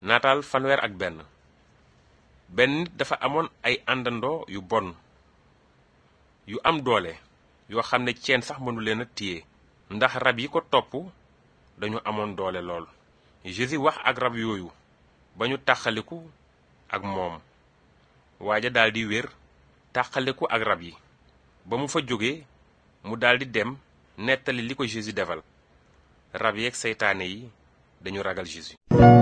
Nataal fanweer ak benn. benn nit dafa amoon ay àndandoo yu bon yu am doole yoo xam ne ceen sax mënu leen a téye ndax rab yi ko topp dañu amoon doole lool. Jésus wax ak rab yooyu ba ñu tàqaliku ak moom. waaja daldi wér tàqaliku ak rab yi. ba mu fa jógee mu daldi dem nettali li ko Jésus defal. rab yeeg seytaane yi dañu ragal Jésus.